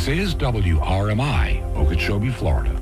This is WRMI, Okeechobee, Florida.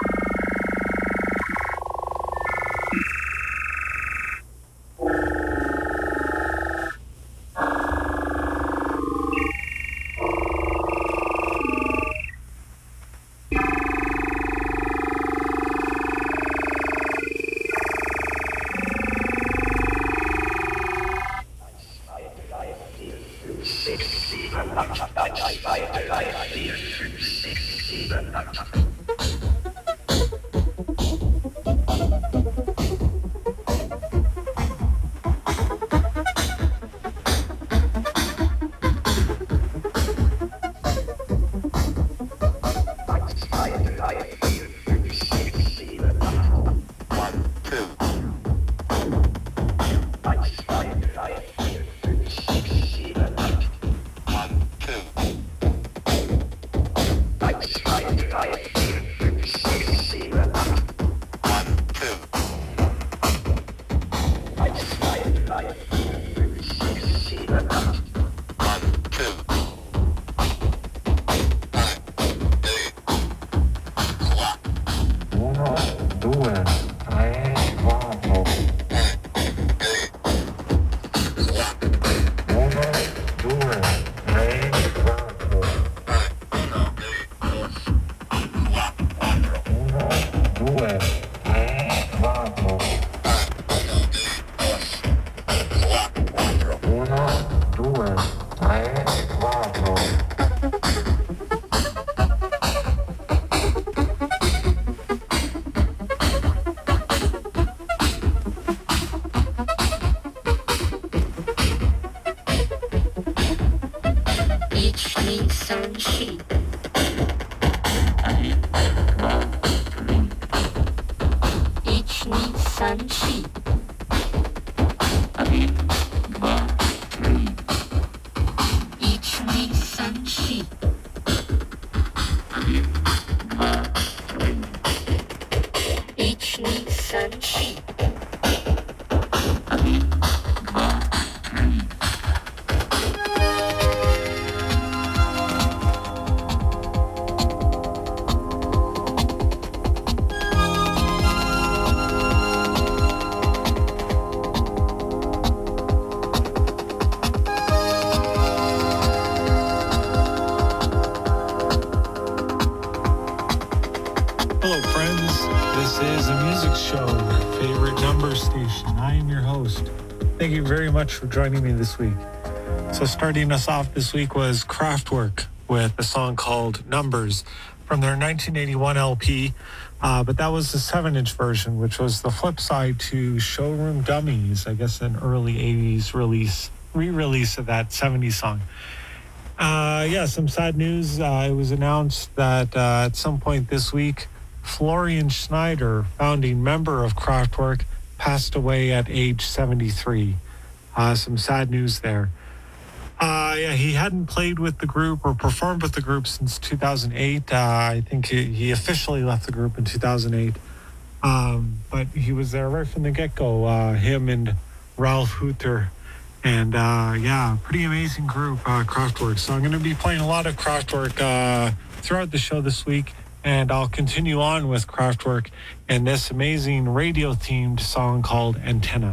Thank you very much for joining me this week. So starting us off this week was Kraftwerk with a song called Numbers from their 1981 LP, but that was the 7-inch version, which was the flip side to Showroom Dummies, I guess an early 80s re-release of that 70s song. Some sad news. It was announced that at some point this week, Florian Schneider, founding member of Kraftwerk, passed away at age 73. Some sad news there. He hadn't played with the group or performed with the group since 2008. I think he officially left the group in 2008. But he was there right from the get-go, him and Ralf Hütter. And pretty amazing group, Kraftwerk. So I'm going to be playing a lot of Kraftwerk throughout the show this week. And I'll continue on with Kraftwerk and this amazing radio-themed song called Antenna.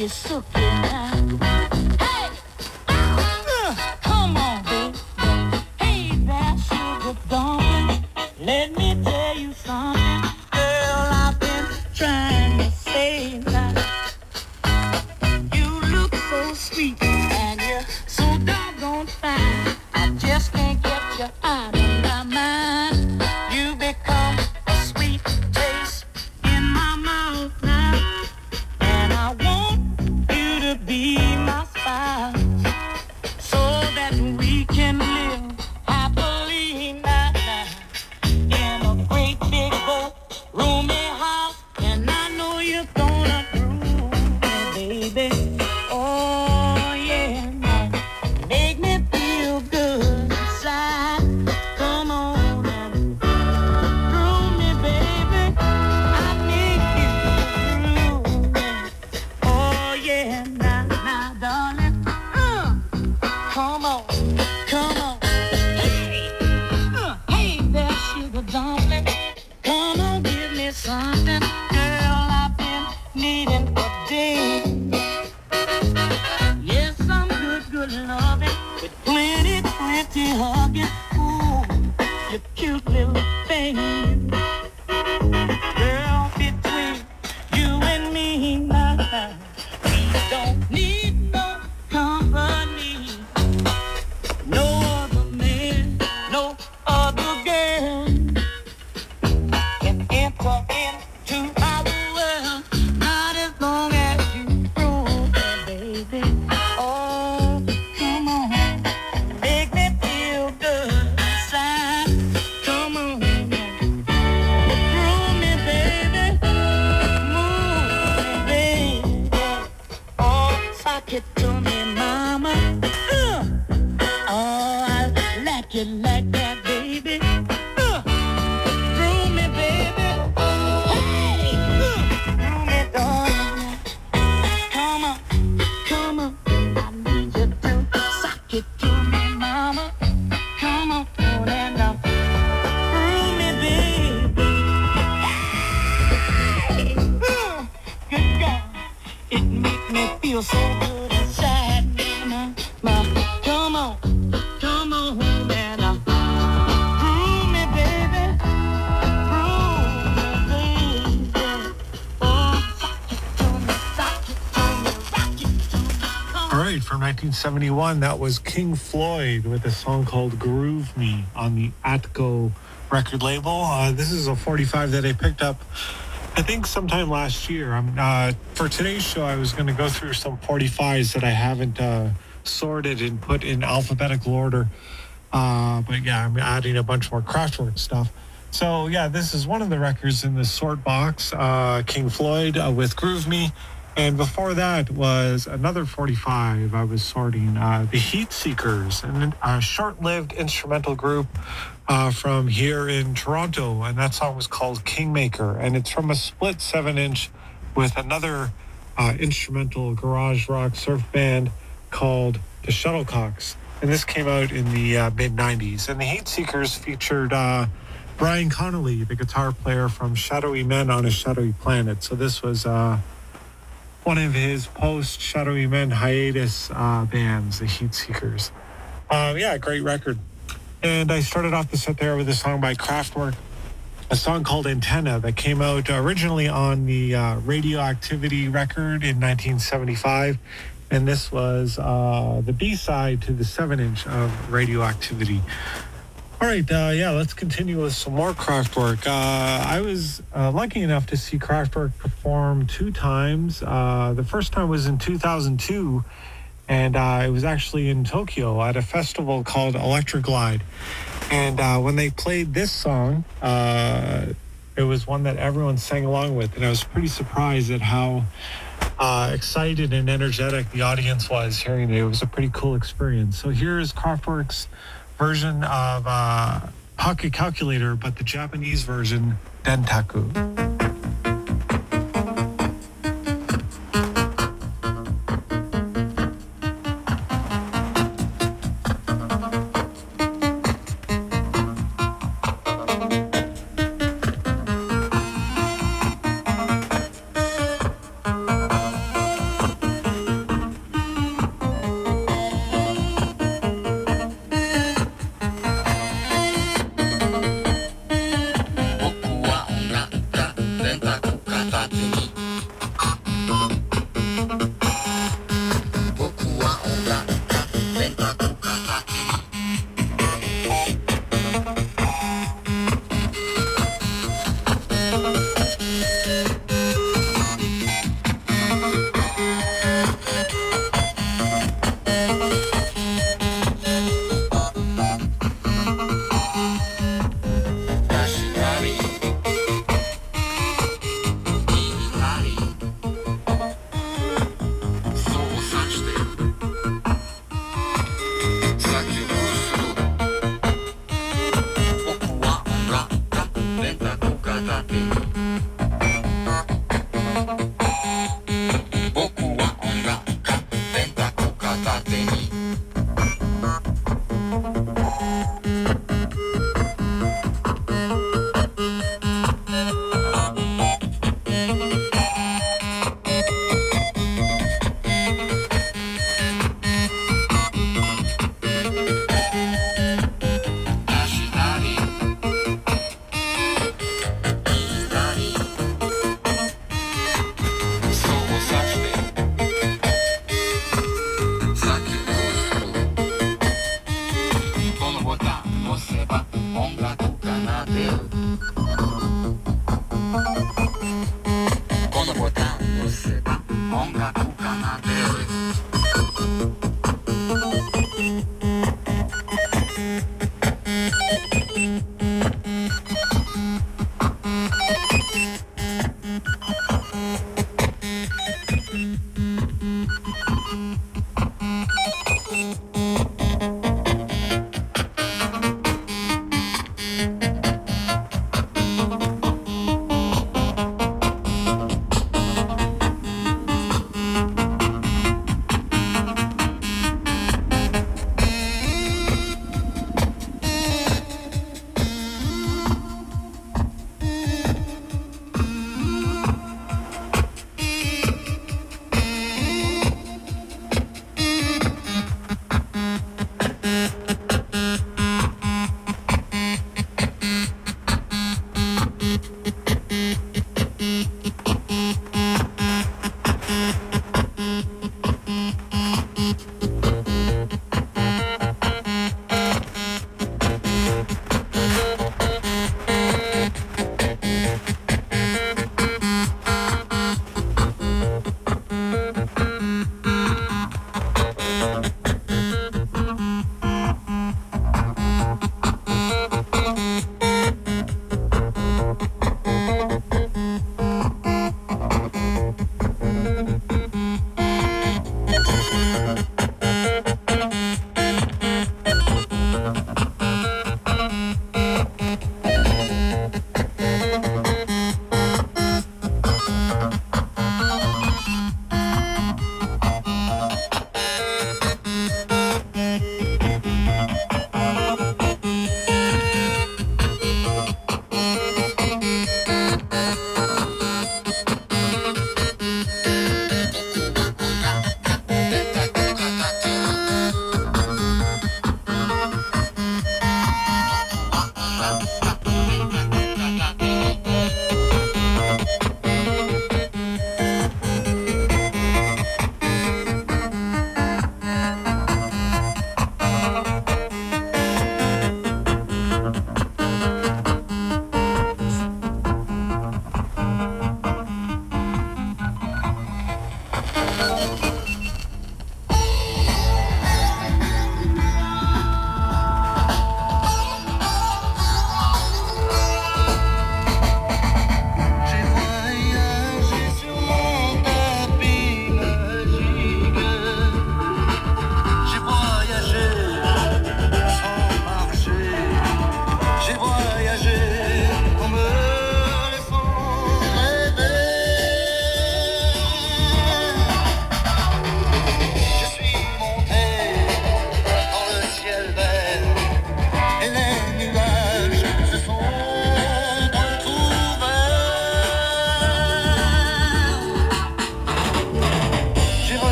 From 1971, that was King Floyd with a song called Groove Me on the Atco record label. This is a 45 that I picked up, I think, sometime last year. For today's show, I was going to go through some 45s that I haven't sorted and put in alphabetical order. But yeah, I'm adding a bunch more Kraftwerk stuff. So yeah, this is one of the records in the sort box, King Floyd with Groove Me. And before that was another 45 I was sorting, the Heat Seekers, a short-lived instrumental group from here in Toronto. And that song was called Kingmaker. And it's from a split 7-inch with another instrumental garage rock surf band called the Shuttlecocks. And this came out in the mid-90s. And the Heat Seekers featured Brian Connolly, the guitar player from Shadowy Men on a Shadowy Planet. So this was one of his post-Shadowy Men hiatus bands, the Heat Seekers. Yeah, great record. And I started off the set there with a song by Kraftwerk, a song called Antenna that came out originally on the Radioactivity record in 1975. And this was the B-side to the 7-inch of Radioactivity. All right, yeah, let's continue with some more Kraftwerk. I was lucky enough to see Kraftwerk perform 2 times. The first time was in 2002, and it was actually in Tokyo at a festival called Electric Glide. And when they played this song, it was one that everyone sang along with, and I was pretty surprised at how excited and energetic the audience was hearing it. It was a pretty cool experience. So here is Kraftwerk's version of Pocket Calculator, but the Japanese version, Dentaku.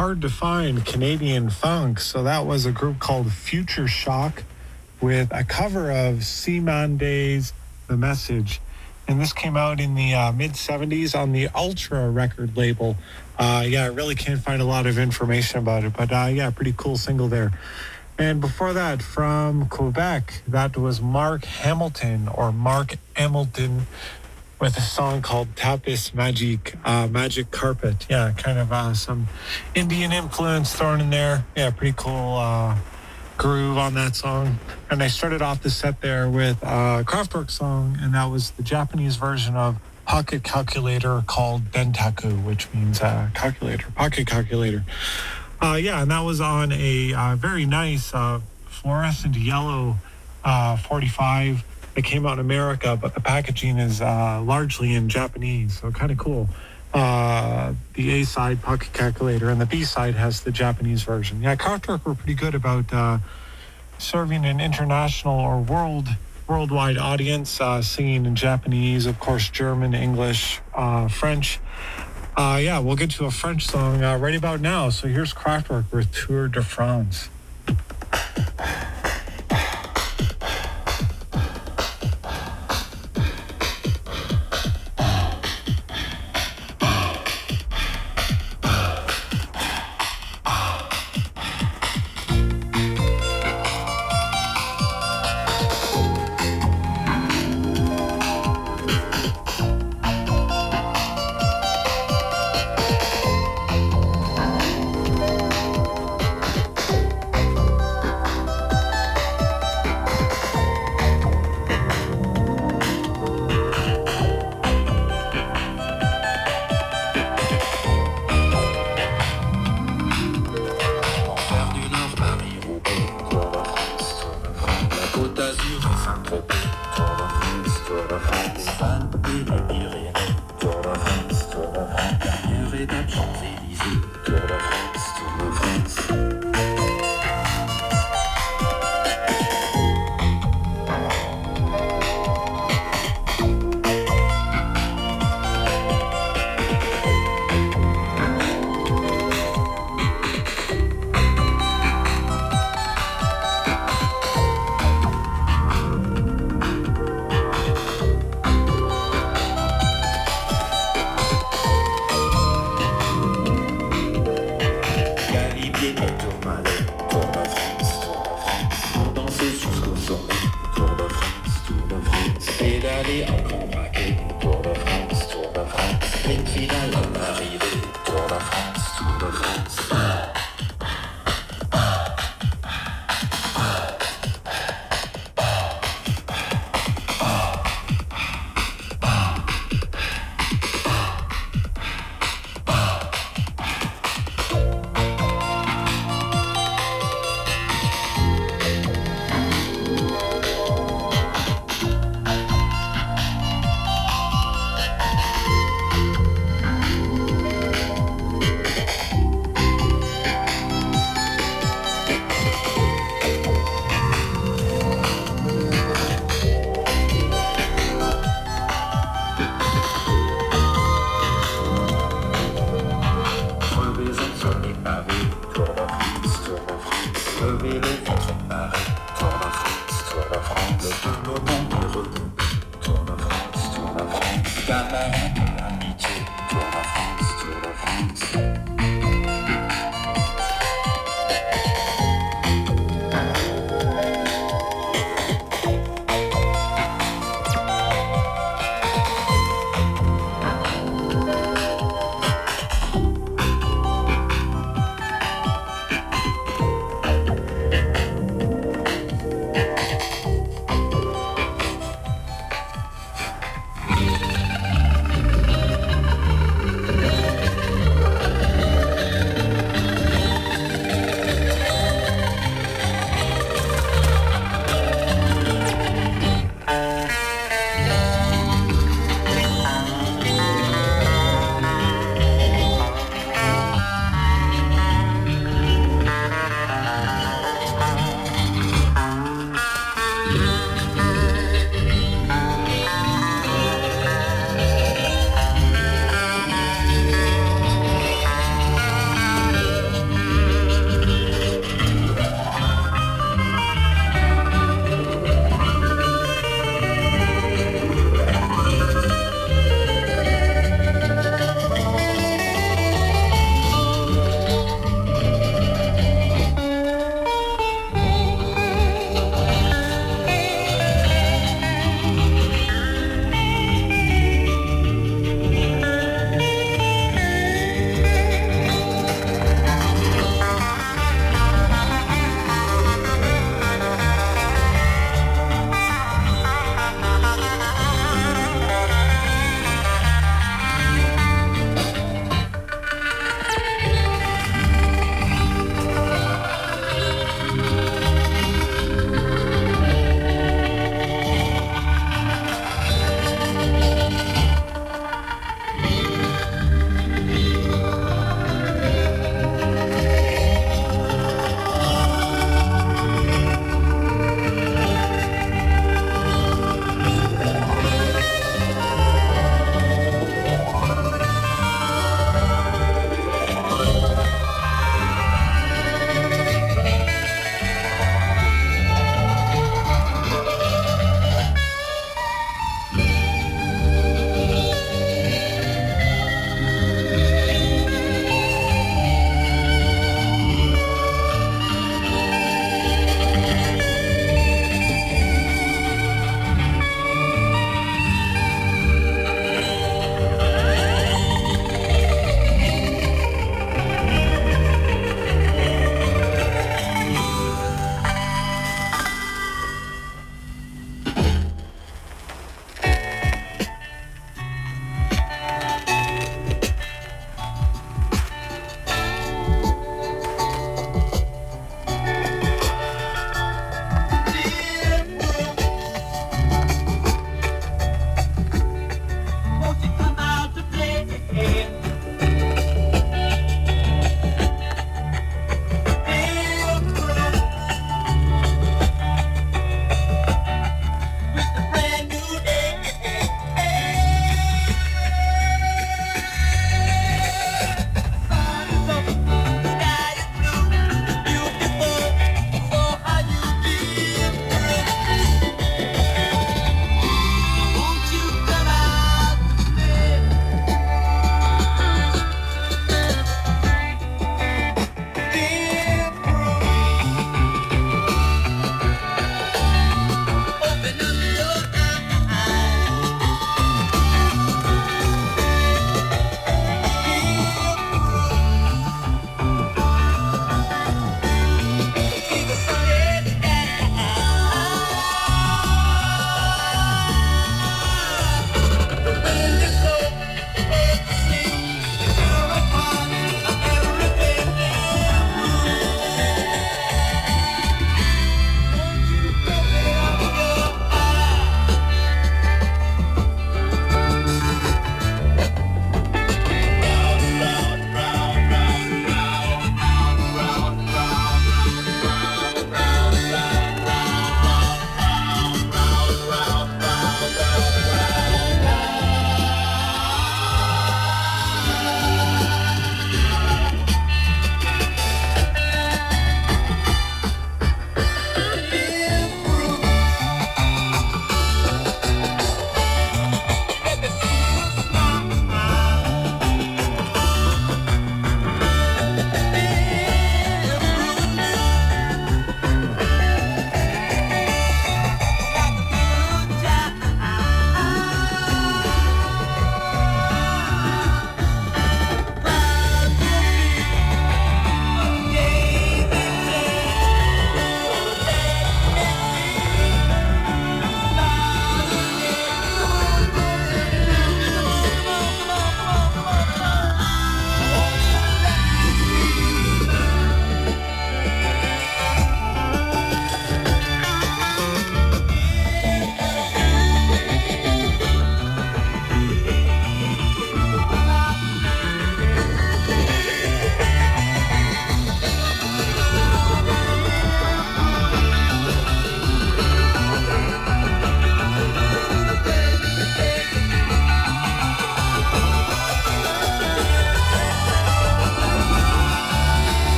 hard to find Canadian funk. So that was a group called Future Shock with a cover of Seaman Day's The Message. And this came out in the mid 70s on the Ultra record label. I really can't find a lot of information about it, but pretty cool single there. And before that, from Quebec, that was Mark Hamilton or Mark Hamilton with a song called Tapis Magique, Magic Carpet. Yeah, kind of some Indian influence thrown in there. Yeah, pretty cool groove on that song. And I started off the set there with a Kraftwerk song, and that was the Japanese version of Pocket Calculator called Dentaku, which means calculator, pocket calculator. And that was on a very nice fluorescent yellow 45 that came out in America, but the packaging is largely in Japanese, so kind of cool. The A side, Pocket Calculator, and the B side has the Japanese version. Yeah, Kraftwerk were pretty good about serving an international or worldwide audience, singing in Japanese, of course, German, English, French. We'll get to a French song right about now. So here's Kraftwerk with Tour de France.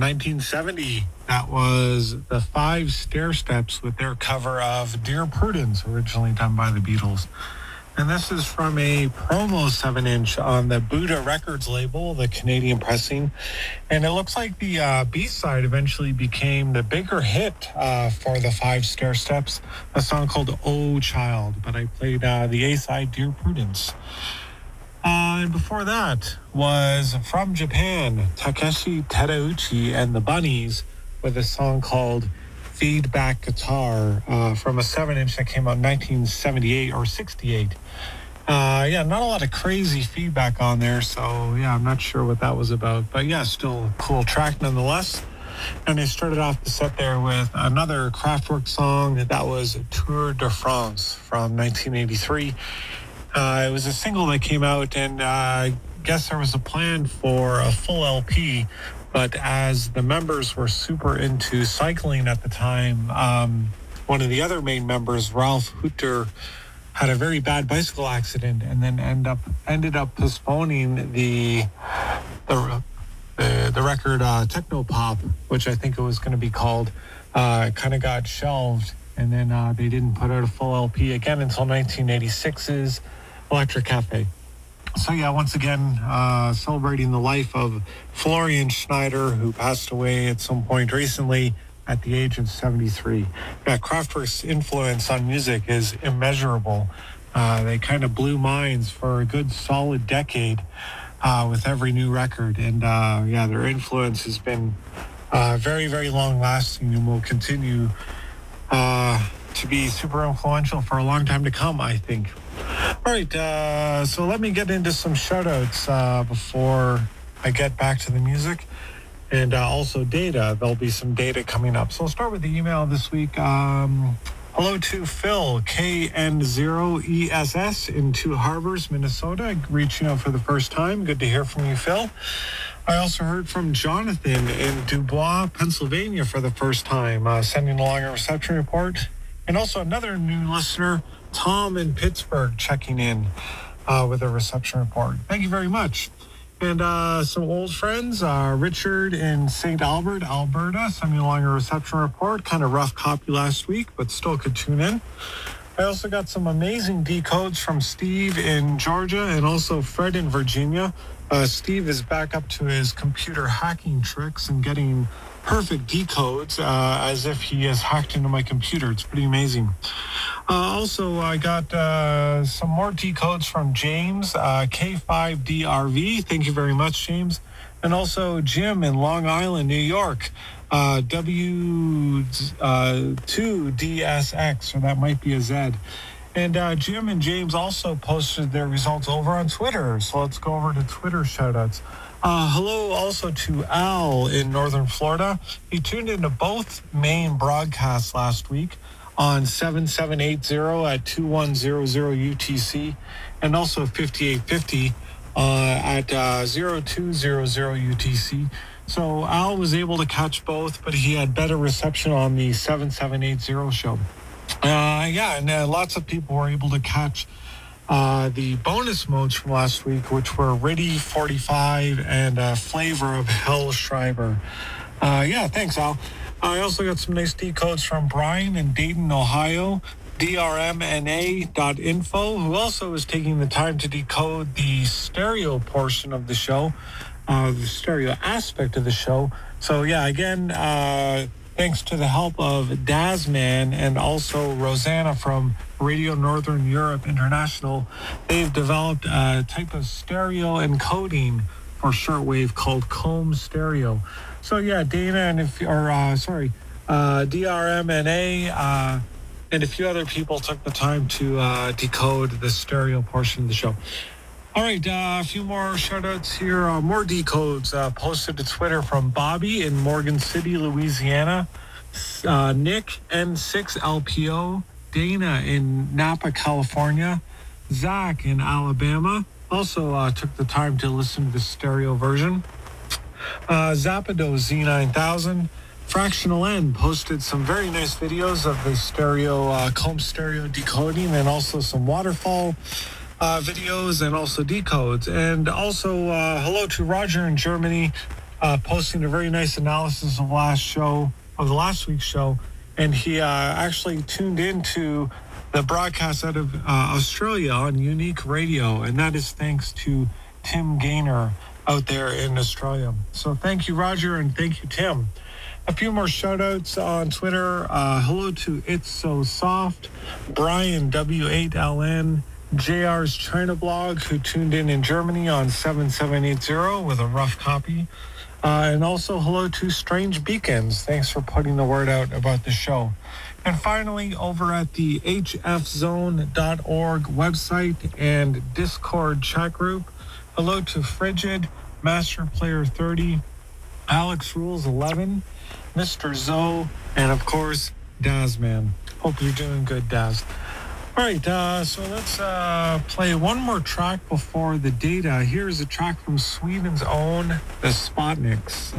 1970. That was the Five Stairsteps with their cover of Dear Prudence, originally done by the Beatles. And this is from a promo 7-inch on the Buddha Records label, the Canadian pressing. And it looks like the B-side eventually became the bigger hit for the Five Stairsteps, a song called Oh Child. But I played the A-side, Dear Prudence. And before that was from Japan, Takeshi Terauchi and the Bunnies with a song called Feedback Guitar from a 7-inch that came out in 1978 or 68. Not a lot of crazy feedback on there, so yeah, I'm not sure what that was about. But yeah, still a cool track nonetheless. And they started off the set there with another Kraftwerk song that was Tour de France from 1983. It was a single that came out, and I guess there was a plan for a full LP. But as the members were super into cycling at the time, one of the other main members, Ralph Hutter, had a very bad bicycle accident, and then ended up postponing the record Technopop, which I think it was going to be called. Kind of got shelved, and then they didn't put out a full LP again until 1986's Electric Cafe. So yeah, once again, celebrating the life of Florian Schneider, who passed away at some point recently at the age of 73. Yeah, Kraftwerk's influence on music is immeasurable. They kind of blew minds for a good solid decade with every new record. And their influence has been very, very long lasting and will continue to be super influential for a long time to come, I think. All right, so let me get into some shout-outs before I get back to the music. And also data. There'll be some data coming up. So I'll start with the email this week. Hello to Phil, KN0ESS in Two Harbors, Minnesota, reaching out for the first time. Good to hear from you, Phil. I also heard from Jonathan in Dubois, Pennsylvania for the first time, sending along a reception report. And also another new listener, Tom in Pittsburgh, checking in with a reception report. Thank you very much. And some old friends, Richard in St. Albert, Alberta, sending along a reception report. Kind of rough copy last week, but still could tune in. I also got some amazing decodes from Steve in Georgia and also Fred in Virginia. Steve is back up to his computer hacking tricks and getting perfect decodes as if he has hacked into my computer. It's pretty amazing. Also, I got some more decodes from James, K5DRV. Thank you very much, James. And also Jim in Long Island, New York, W2DSX, or that might be a Z. And Jim and James also posted their results over on Twitter. So let's go over to Twitter shoutouts. Hello also to Al in Northern Florida. He tuned into both main broadcasts last week on 7780 at 2100 UTC and also 5850 at 0200 UTC. So Al was able to catch both, but he had better reception on the 7780 show. And lots of people were able to catch the bonus modes from last week, which were Riddy 45 and Flavor of Hell Schreiber. Thanks, Al. I also got some nice decodes from Brian in Dayton, Ohio, drmna.info, who also is taking the time to decode the stereo portion of the show, the stereo aspect of the show. So, again, thanks to the help of Dazman and also Rosanna from Radio Northern Europe International, they've developed a type of stereo encoding for shortwave called Comb Stereo. So Dana and DRMNA and a few other people took the time to decode the stereo portion of the show. All right, a few more shout-outs here. More decodes posted to Twitter from Bobby in Morgan City, Louisiana, Nick N6LPO, Dana in Napa, California, Zach in Alabama, also took the time to listen to the stereo version. Zapado Z9000, Fractional N posted some very nice videos of the stereo, comb stereo decoding, and also some waterfall videos and also decodes. And also hello to Roger in Germany, posting a very nice analysis of the last week's show, and he actually tuned into the broadcast out of Australia on Unique Radio, and that is thanks to Tim Gaynor out there in Australia. So thank you, Roger, and thank you, Tim. A few more shout-outs on Twitter. Hello to It's So Soft, Brian W8LN, JR's China blog, who tuned in Germany on 7780 with a rough copy. And also hello to Strange Beacons. Thanks for putting the word out about the show. And finally, over at the hfzone.org website and Discord chat group, hello to Frigid, Master Player 30, Alex Rules 11, Mr. Zoe, and of course, Dazman. Hope you're doing good, Daz. All right, so let's play one more track before the data. Here's a track from Sweden's own, the Spotniks.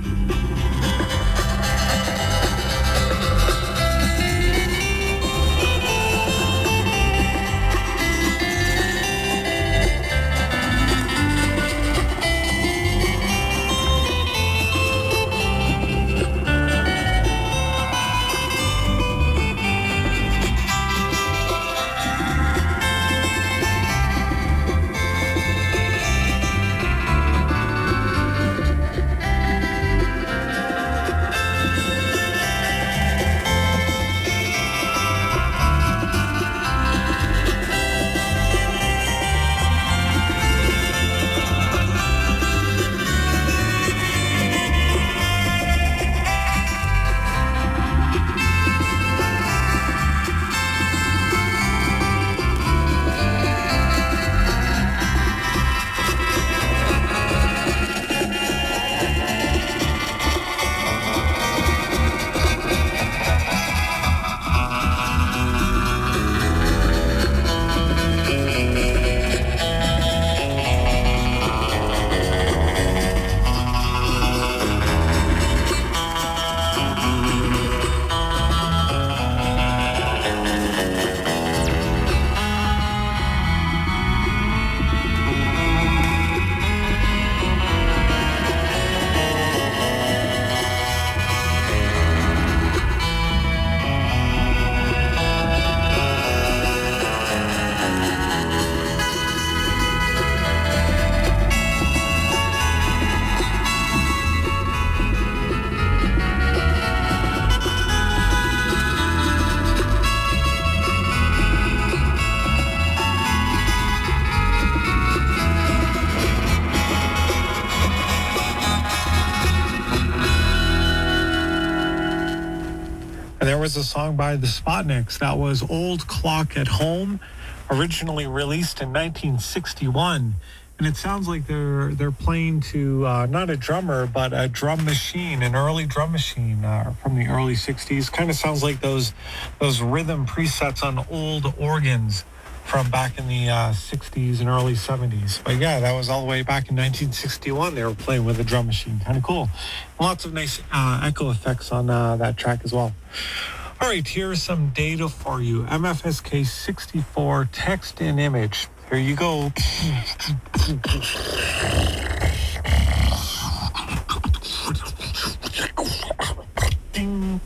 There was a song by the Spotniks that was Old Clock at Home, originally released in 1961. And it sounds like they're playing to not a drummer, but a drum machine, an early drum machine from the early 60s. Kind of sounds like those rhythm presets on old organs from back in the 60s and early 70s. But yeah, that was all the way back in 1961. They were playing with a drum machine. Kind of cool. Lots of nice echo effects on that track as well. All right, here's some data for you. MFSK 64 text and image. Here you go. Ding.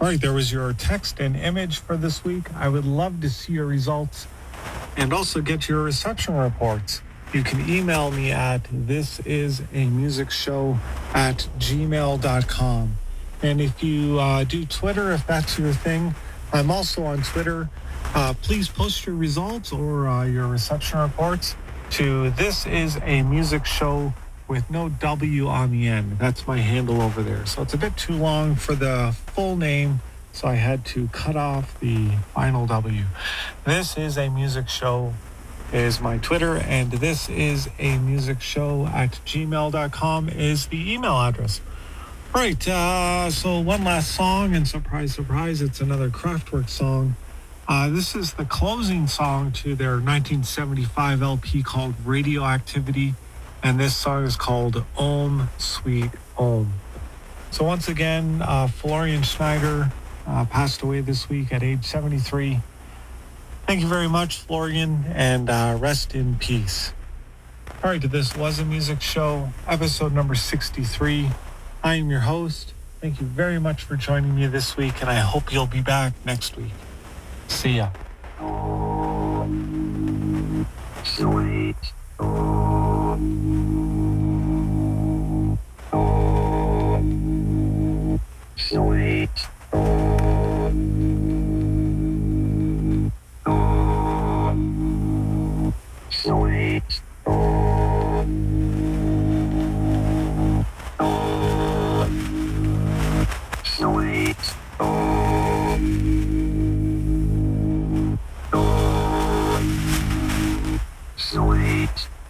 All right, there was your text and image for this week. I would love to see your results and also get your reception reports. You can email me at thisisamusicshow@gmail.com. And if you do Twitter, if that's your thing, I'm also on Twitter. Please post your results or your reception reports to This Is a Music Show with no W on the end. That's my handle over there. So it's a bit too long for the full name, so I had to cut off the final W. This Is a Music Show is my Twitter, and This Is a Music Show @gmail.com is the email address. Right, so one last song, and surprise, surprise, it's another Kraftwerk song. This is the closing song to their 1975 LP called Radioactivity, and this song is called Om Sweet Om. So once again, Florian Schneider passed away this week at age 73. Thank you very much, Florian, and rest in peace. All right, this was a music show, episode number 63. I am your host. Thank you very much for joining me this week, and I hope you'll be back next week. See ya. Sweet. Sweet. Sweet. Sweet. Sweet.